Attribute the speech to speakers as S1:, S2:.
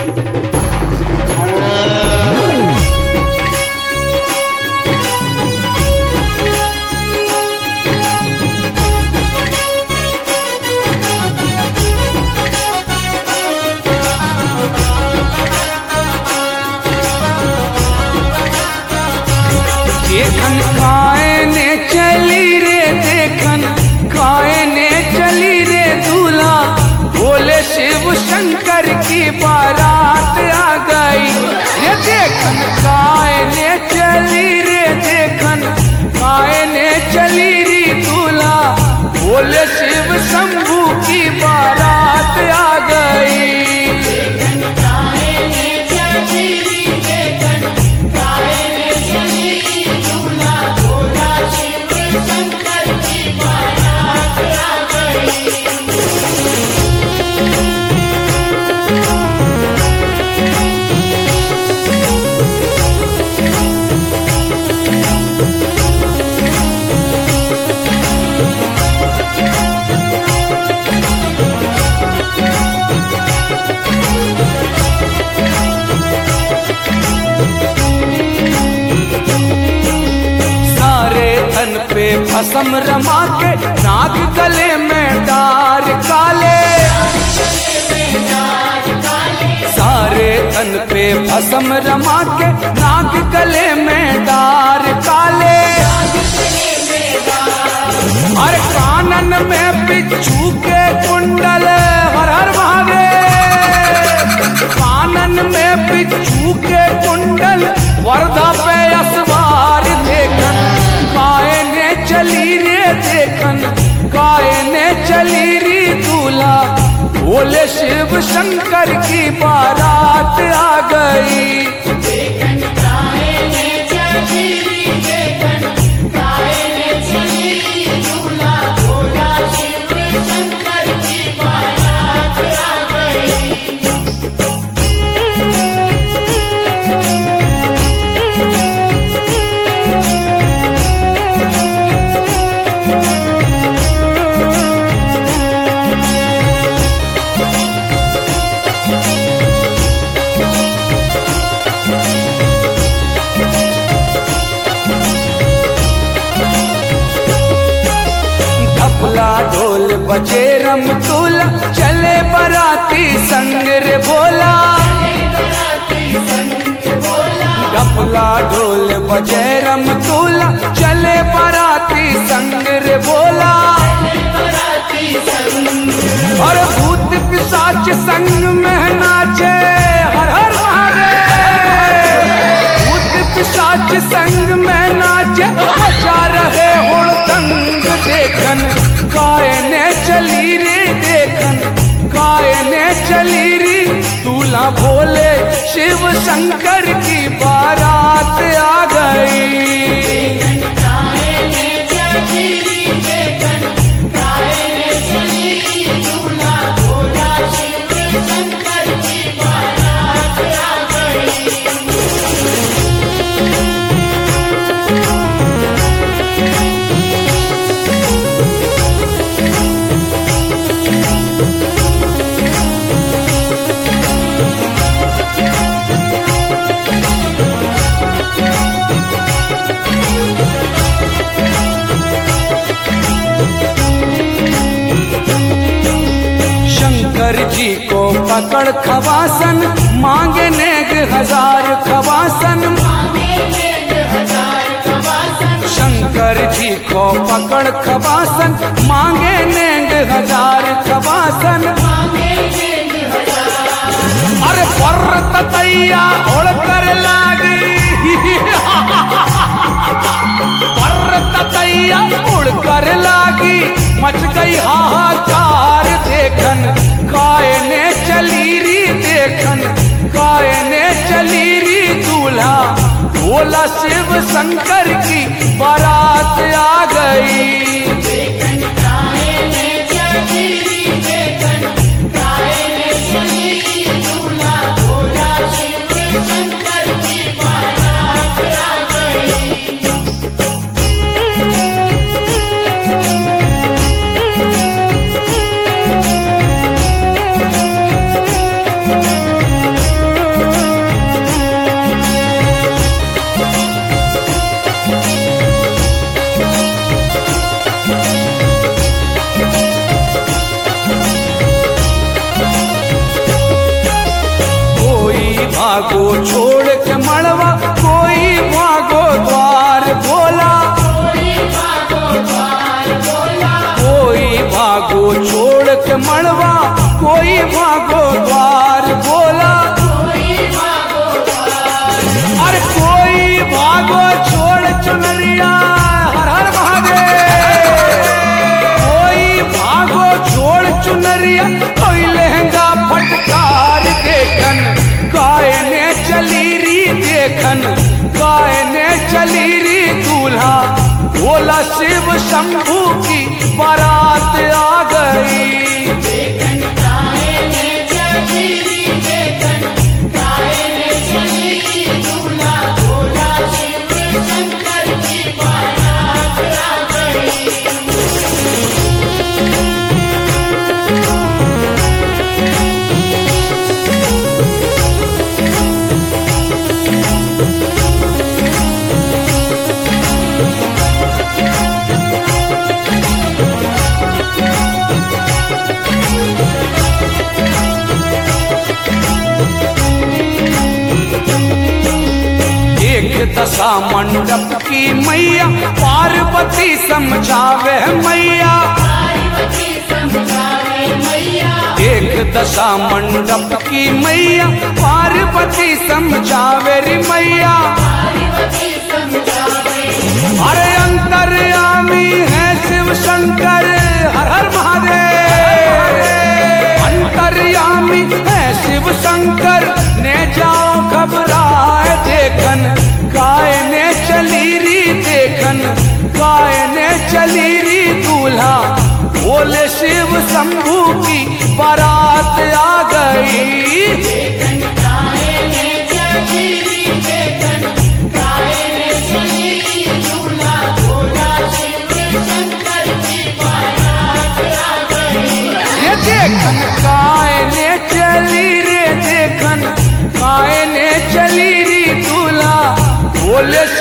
S1: देखन कायने चली रे, देखन कायने चली रे दूल्हा, भोले शिव शंकर की बारात आ गई। ये देखन कायने चली रे, देखन कायने चली रे दूल्हा, भोले शिव शंभू की बारात आ गई। पे भस्म रमा के नाग गले में डार काले, सारे तन पे भस्म रमा के नाग गले में डार काले, और कानन में बिच्छू के कुंडल, हर हर महादेव, कानन में बिच्छू के कुंडल, वर्धा पे असवार देखन कायने चली रे, देखन कायने चली रे दूल्हा, भोले शिव शंकर की बारात आ गई।
S2: देखन कायने चली रे, देखन कायने चली रे दूल्हा, भोला शिव शंकर की बारात आ गई।
S1: ढोल बजे रम तुला, चले बराती संग रे भोला, डफला ढोल बजे रम तुला, चले बराती संग रे भोला, और भूत पिशाच संग में नाचे, हर हर महादेव, भूत पिशाच संग में नाचे, मचा रहे हुड़दंग देखन कायने चली रे, देखन कायने चली रे दूल्हा, भोले शिव शंकर की बारात आ गई। जी को पकड़ खवासन, मांगे नेग 1000 खवासन, शंकर जी को पकड़ खवासन, मांगे नेग 1000 खवासन, अरे पर्वत तैया उड़ कर लागी, पर्वत तैया उड़ कर लागी, मच गई हाहाकार देखन कायने चली री, देखन कायने चली री दूल्हा, भोला शिव शंकर की बारात आ गई।
S2: देखन कायने चली री, देखन कायने चली री दूल्हा, भोला शिव शंकर की बारात आ गई।
S1: भागो छोड़ के मड़वा, कोई भागो द्वार भोला।
S2: कोई भागो द्वार भोला,
S1: कोई भागो छोड़ के मड़वा, कोई भागो द्वार भोला।
S2: कोई भागो द्वार,
S1: अरे कोई भागो छोड़ चुनरिया, हर हर महादेव। कोई भागो छोड़ चुनरिया, कोई लहंगा फटकार देखन, गाय ने चली री देखन, गाय ने चली री दूल्हा। भोला शिव शंभू की बारात आ गई।
S2: देखन गाय ने चली री देखन, गाय ने चली री दूल्हा। भोला शिव शंकर की बारात आ गई।
S1: एक दशा मंडप की मैया, पार्वती समझावे मैया।
S2: पार्वती समझावे मैया,
S1: एक दशा मंडप की मैया, पार्वती समझावे रे मैया।
S2: पार्वती समझावे,
S1: अरे अंतर्यामी है शिव शंकर, हर हर महादेव। अंतर्यामी है शिव शंकर, ने जाओ घबराए देखन, गाय ने चली री देखन, गाय ने चली री दूल्हा। भोले शिव शंभू की बारात आ गई।
S2: देखन गाय ने चली री देखन, गाय ने चली री दूल्हा। भोला शिव शंकर की बारात आ गई।
S1: ये देखन गाय ने चली रे देखन, गाय ने चली री दूल्हा। भोले